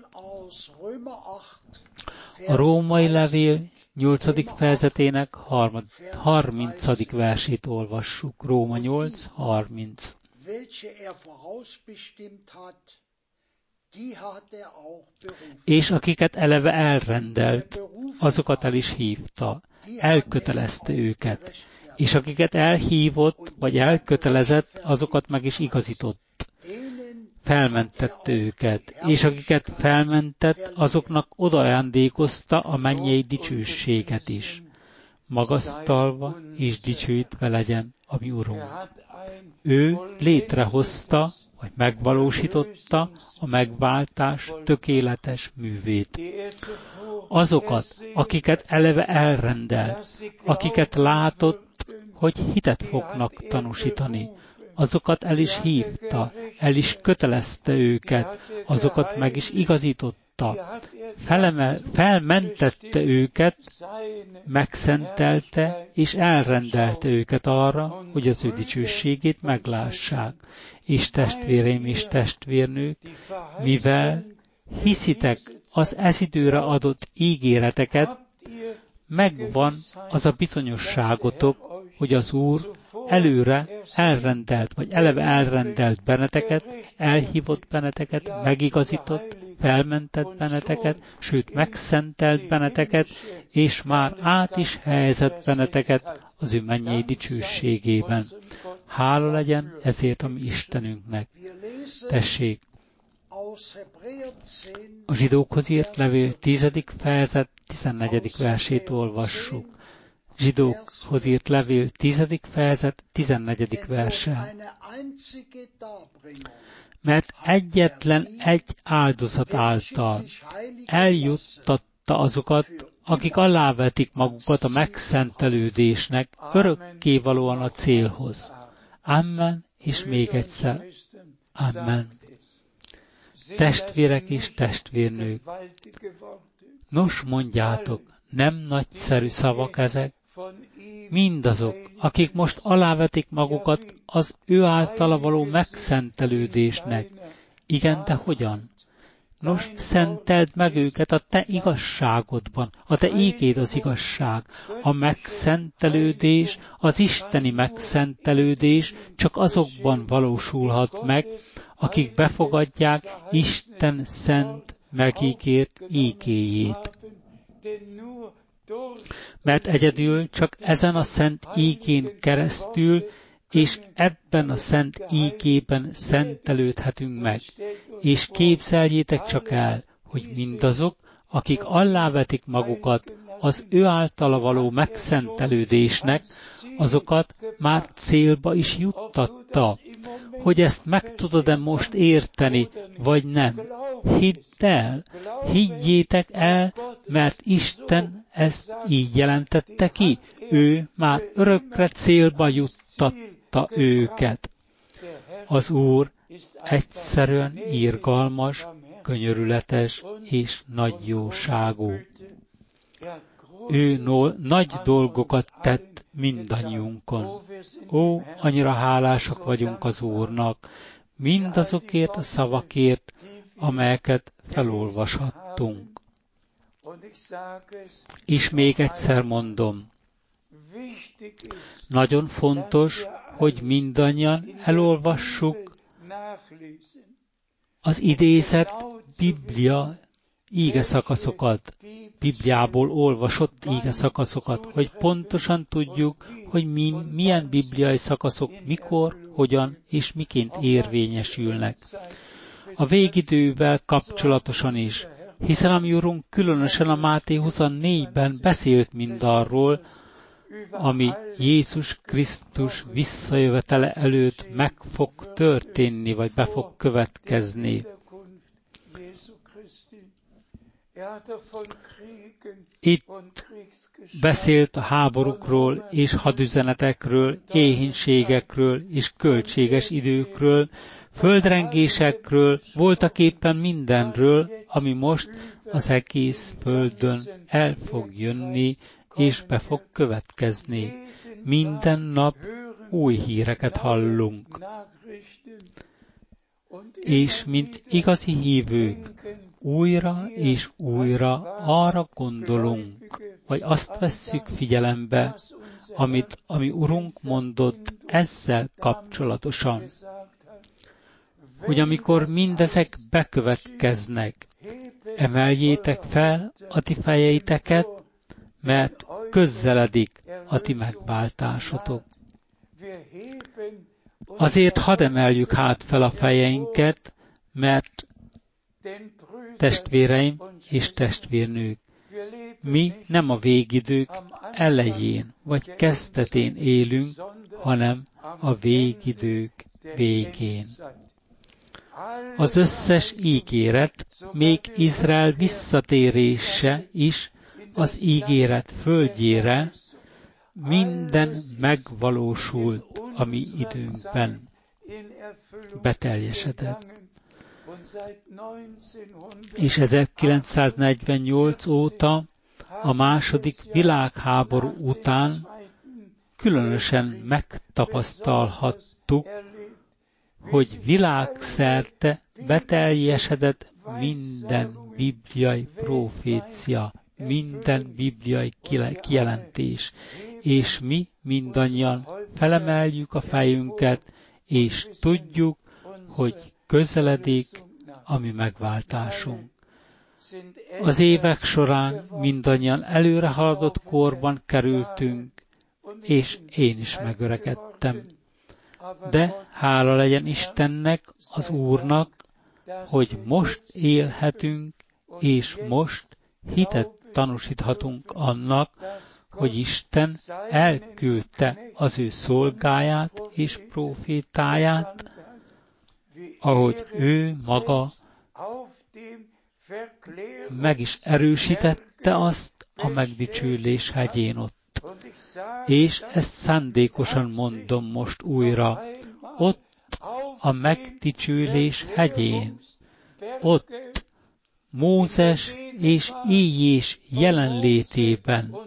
A római levél nyolcadik fejezetének harmincadik versét olvassuk. Róma nyolc harminc. És akiket eleve elrendelt, azokat el is hívta, elkötelezte őket, és akiket elhívott, vagy elkötelezett, azokat meg is igazított. Felmentette őket, és akiket felmentett, azoknak odaajándékozta a mennyei dicsőséget is. Magasztalva és dicsőítve legyen a mi Urunk. Ő létrehozta, vagy megvalósította a megváltás tökéletes művét. Azokat, akiket eleve elrendelt, akiket látott, hogy hitet fognak tanúsítani, azokat el is hívta, el is kötelezte őket, azokat meg is igazította, felemel, felmentette őket, megszentelte és elrendelte őket arra, hogy az ő dicsőségét meglássák. És testvéreim és testvérnők, mivel hiszitek az ez időre adott ígéreteket, megvan az a bizonyosságotok, hogy az Úr előre elrendelt, vagy eleve elrendelt benneteket, elhívott benneteket, megigazított, felmentett benneteket, sőt megszentelt benneteket, és már át is helyezett benneteket az ő mennyei dicsőségében. Hála legyen ezért a mi Istenünknek. Tessék! A zsidókhoz írt levél tizedik fejezet tizennegyedik versét olvassuk. Zsidókhoz írt levél tizedik fejezet tizennegyedik verse. Mert egyetlen egy áldozat által eljuttatta azokat, akik alávetik magukat a megszentelődésnek örökkévalóan a célhoz. Amen, és még egyszer. Amen. Testvérek és testvérnők, nos mondjátok, nem nagyszerű szavak ezek? Mindazok, akik most alávetik magukat az ő általa való megszentelődésnek. Igen, de hogyan? Nos, szenteld meg őket a te igazságodban, a te ígéd az igazság. A megszentelődés, az isteni megszentelődés csak azokban valósulhat meg, akik befogadják Isten szent, megígért ígéjét. Mert egyedül csak ezen a szent ígén keresztül és ebben a szent ígében szentelődhetünk meg. És képzeljétek csak el, hogy mindazok, akik allávetik magukat az ő általa való megszentelődésnek, azokat már célba is juttatta. Hogy ezt meg tudod-e most érteni, vagy nem? Hidd el, higgyétek el, mert Isten ezt így jelentette ki. Ő már örökre célba juttatta őket. Az Úr egyszerűen irgalmas, könyörületes és nagy jóságú. Ő no- nagy dolgokat tett mindannyiunkon. Ó, annyira hálásak vagyunk az Úrnak, mindazokért a szavakért, amelyeket felolvashattunk. És még egyszer mondom, nagyon fontos, hogy mindannyian elolvassuk az idézett Biblia ígeszakaszokat, Bibliából olvasott ígeszakaszokat, hogy pontosan tudjuk, hogy mi, milyen bibliai szakaszok mikor, hogyan és miként érvényesülnek. A végidővel kapcsolatosan is, hiszen a mi Urunk különösen a Máté huszonnégyben beszélt mindarról, ami Jézus Krisztus visszajövetele előtt meg fog történni, vagy be fog következni. Itt beszélt a háborúkról és hadüzenetekről, éhínségekről és költséges időkről, földrengésekről, voltak éppen mindenről, ami most az egész földön el fog jönni és be fog következni. Minden nap új híreket hallunk. És mint igazi hívők, újra és újra arra gondolunk, vagy azt vesszük figyelembe, amit a mi Urunk mondott ezzel kapcsolatosan, hogy amikor mindezek bekövetkeznek, emeljétek fel a ti fejeiteket, mert közeledik a ti megváltásotok. Azért hadd emeljük hát fel a fejeinket, mert testvéreim és testvérnők, mi nem a végidők elején vagy kezdetén élünk, hanem a végidők végén. Az összes ígéret, még Izrael visszatérése is az ígéret földjére, minden megvalósult a mi időnkben, beteljesedett. És ezerkilencszáznegyvennyolc óta, a második világháború után különösen megtapasztalhattuk, hogy világszerte beteljesedett minden bibliai profécia, minden bibliai kijelentés, és mi mindannyian felemeljük a fejünket, és tudjuk, hogy közeledik a mi megváltásunk. Az évek során mindannyian előre haladott korban kerültünk, és én is megöregedtem. De hála legyen Istennek, az Úrnak, hogy most élhetünk, és most hitet tanúsíthatunk annak, hogy Isten elküldte az ő szolgáját és prófétáját, ahogy ő maga meg is erősítette azt a megdicsőlés hegyén ott. És ezt szándékosan mondom most újra, ott a megdicsőlés hegyén, ott Mózes és Íjés jelenlétében,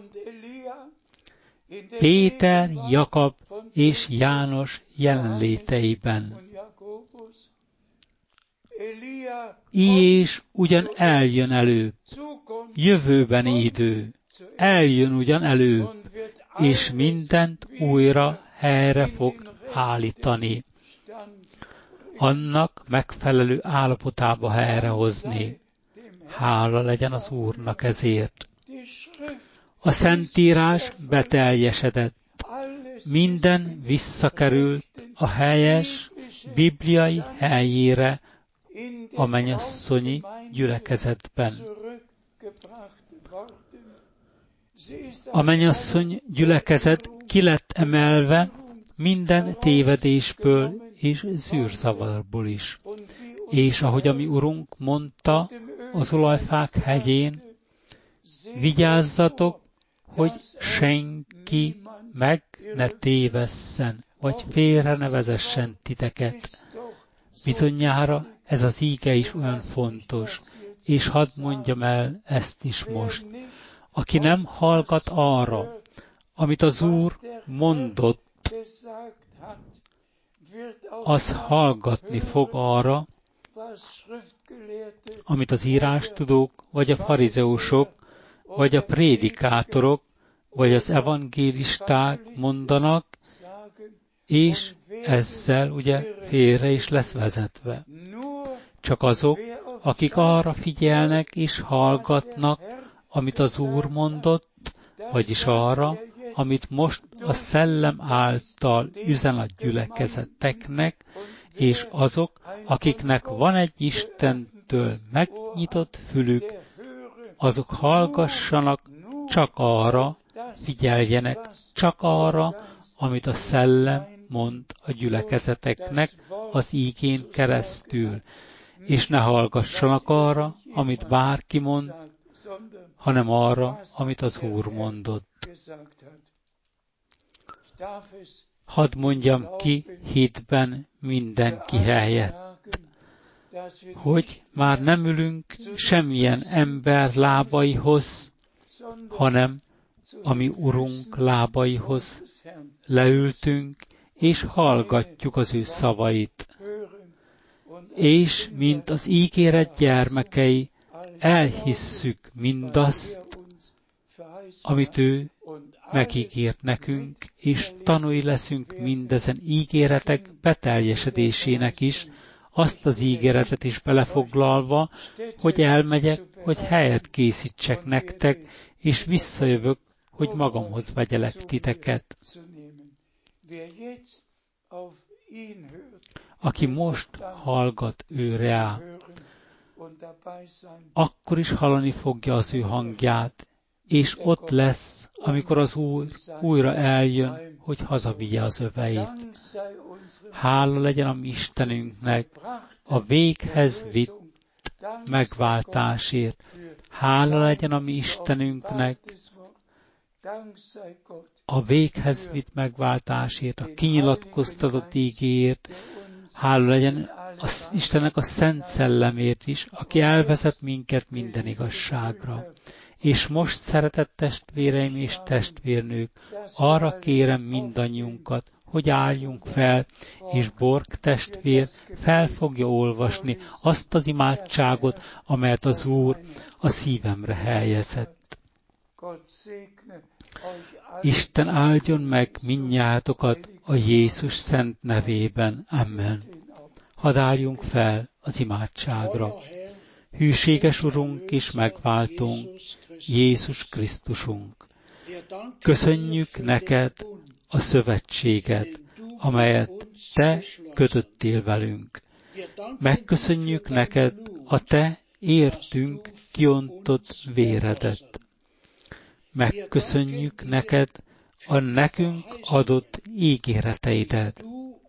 Péter, Jakab és János jelenléteiben. és ugyan eljön elő, jövőbeni idő, eljön ugyan elő, és mindent újra helyre fog állítani. Annak megfelelő állapotába helyrehozni. Hála legyen az Úrnak ezért. A Szentírás beteljesedett. Minden visszakerült a helyes, bibliai helyére a mennyasszonyi gyülekezetben. A mennyasszony gyülekezet ki lett emelve minden tévedésből és zűrzavarból is. És ahogy a mi Urunk mondta az olajfák hegyén, vigyázzatok, hogy senki meg ne tévesszen, vagy félre ne vezessen titeket. Bizonyára ez az íge is olyan fontos, és hadd mondjam el ezt is most. Aki nem hallgat arra, amit az Úr mondott, az hallgatni fog arra, amit az írástudók, vagy a farizeusok, vagy a prédikátorok, vagy az evangélisták mondanak, és ezzel ugye félre is lesz vezetve. Csak azok, akik arra figyelnek és hallgatnak, amit az Úr mondott, vagyis arra, amit most a Szellem által üzen a gyülekezeteknek, és azok, akiknek van egy Istentől megnyitott fülük, azok hallgassanak csak arra, figyeljenek csak arra, amit a Szellem mond a gyülekezeteknek az ígén keresztül, és ne hallgassanak arra, amit bárki mond, hanem arra, amit az Úr mondott. Hadd mondjam ki hitben mindenki helyett, hogy már nem ülünk semmilyen ember lábaihoz, hanem a mi Urunk lábaihoz leültünk, és hallgatjuk az ő szavait. És, mint az ígéret gyermekei, elhisszük mindazt, amit ő megígért nekünk, és tanúi leszünk mindezen ígéretek beteljesedésének is, azt az ígéretet is belefoglalva, hogy elmegyek, hogy helyet készítsek nektek, és visszajövök, hogy magamhoz vegyelek titeket. Aki most hallgat őre rá, akkor is hallani fogja az ő hangját, és ott lesz, amikor az Úr újra eljön, hogy hazavigye az öveit. Hála legyen a mi Istenünknek a véghez vitt megváltásért. Hála legyen a mi Istenünknek a véghez vitt megváltásért, a kinyilatkoztatott ígéért. Hála legyen az Istennek a Szent Szellemért is, aki elvezet minket minden igazságra. És most, szeretett testvéreim és testvérnők, arra kérem mindannyiunkat, hogy álljunk fel, és Borg testvér fel fogja olvasni azt az imádságot, amelyet az Úr a szívemre helyezett. Isten áldjon meg mindnyájatokat a Jézus szent nevében. Amen. Hadd álljunk fel az imádságra. Hűséges Urunk és megváltunk, Jézus Krisztusunk. Köszönjük neked a szövetséget, amelyet te kötöttél velünk. Megköszönjük neked a te értünk kiontott véredet. Megköszönjük neked a nekünk adott ígéreteidet.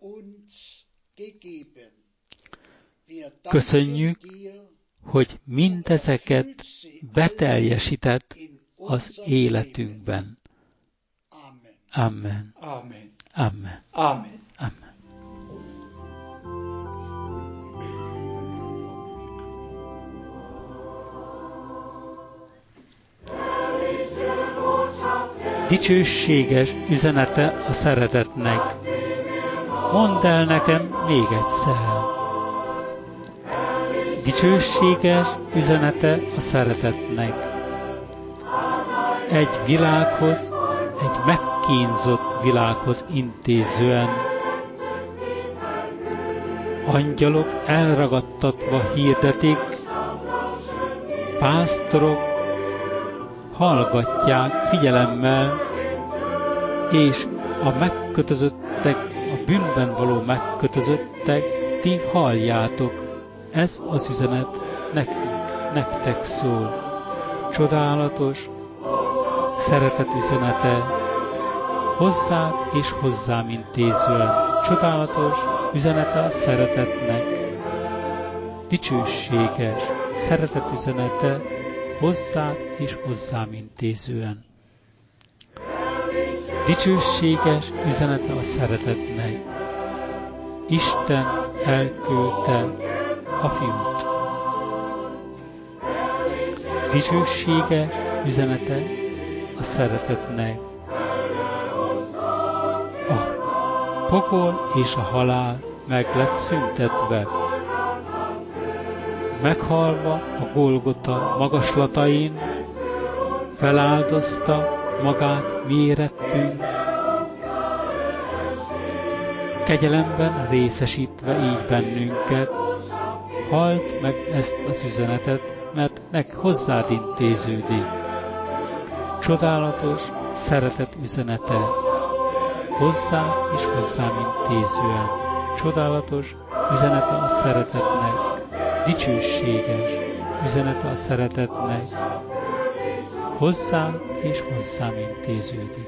Köszönjük, hogy mindezeket beteljesített az életünkben. Amen. Amen. Amen. Amen. Amen. Dicsőséges üzenete a szeretetnek. Mondd el nekem még egyszer. Dicsőséges üzenete a szeretetnek. Egy világhoz, egy megkínzott világhoz intézően. Angyalok elragadtatva hirdetik, pásztorok hallgatják figyelemmel, és a megkötözöttek, a bűnben való megkötözöttek, ti halljátok. Ez az üzenet nekünk, nektek szól. Csodálatos, szeretet üzenete, hozzád és hozzám intézően. Csodálatos üzenete a szeretetnek. Dicsőséges, szeretet üzenete, hozzád és hozzám intézően. Dicsőséges üzenete a szeretetnek. Isten elküldte a fiút. Dicsőséges üzenete a szeretetnek. A pokol és a halál meg lett szüntetve. Meghalva a Golgota magaslatain, feláldozta magát mi érettünk, kegyelemben részesítve így bennünket. Halld meg ezt az üzenetet, mert nek hozzád intéződik. Csodálatos szeretet üzenete, hozzád és hozzám intézően. Csodálatos üzenete a szeretetnek, dicsőséges üzenete a szeretetnek, hozzád és hozzám intéződik.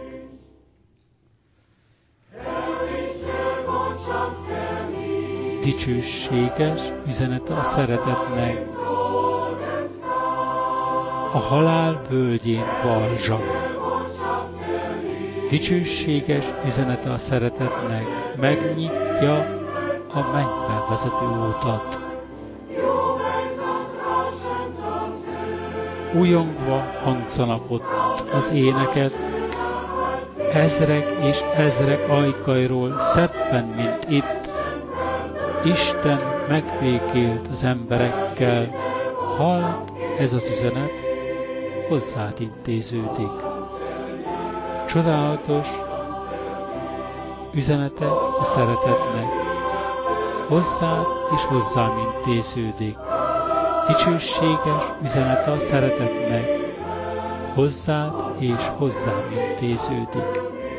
Dicsőséges üzenete a szeretetnek. A halál völgyén balzsak. Dicsőséges üzenete a szeretetnek. Megnyitja a mennybe vezető utat. Újongva hangzanak ott az éneket, ezrek és ezrek ajkairól szebben, mint itt. Isten megbékélt az emberekkel, halld, ez az üzenet hozzád intéződik. Csodálatos üzenete a szeretetnek, hozzád és hozzám intéződik. Dicsőséges üzenete a szeretetnek, hozzád és hozzám intéződik.